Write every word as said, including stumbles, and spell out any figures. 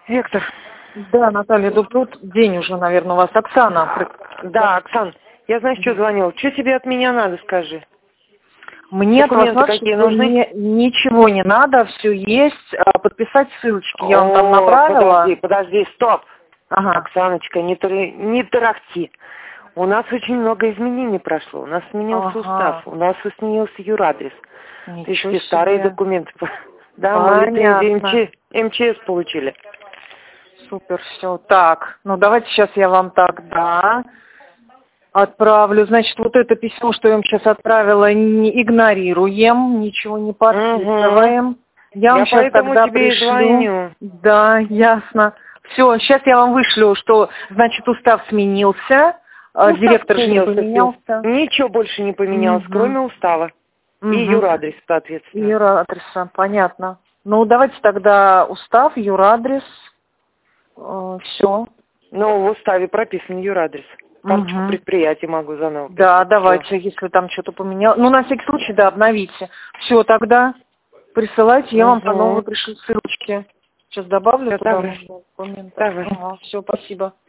Вектор. Да, Наталья, добрый день уже, наверное, у вас. Оксана. Да, Оксан, я, знаешь, что звонил? Что тебе от меня надо, скажи? Мне Документы от вас какие нужны? не, ничего не надо, все есть. А, подписать ссылочки я вам там О, направила. подожди, подожди, стоп. Ага. Оксаночка, не, тр... не тарахти. У нас очень много изменений прошло. У нас сменился Ага. устав, у нас сменился юрадрес. Ничего То есть все себе. старые документы. Да, мы лицензию Понятно. эм че эс получили. Супер, все. Так, ну давайте сейчас я вам тогда отправлю. Значит, вот это письмо, что я вам сейчас отправила, не игнорируем, ничего не подписываем. Угу. Я, я вам сейчас поэтому тогда тебе пришлю. И звоню. Да, ясно. Все, сейчас я вам вышлю, что, значит, устав сменился, Устав директор же не сменился, поменялся. Ничего больше не поменялось, Угу. кроме устава. Угу. И юрадрес, соответственно. Юрадреса, понятно. Ну, давайте тогда устав, юрадрес, э, все. Ну, в уставе прописан юрадрес. Карточку Угу. предприятия могу заново. Да, давайте, все. Если там что-то поменялось. Ну, на всякий случай, да, обновите. Все, тогда присылайте, я угу. вам по новой пришлю ссылочки. Сейчас добавлю Все, туда. давай. Документы. Давай. Ага, все, спасибо.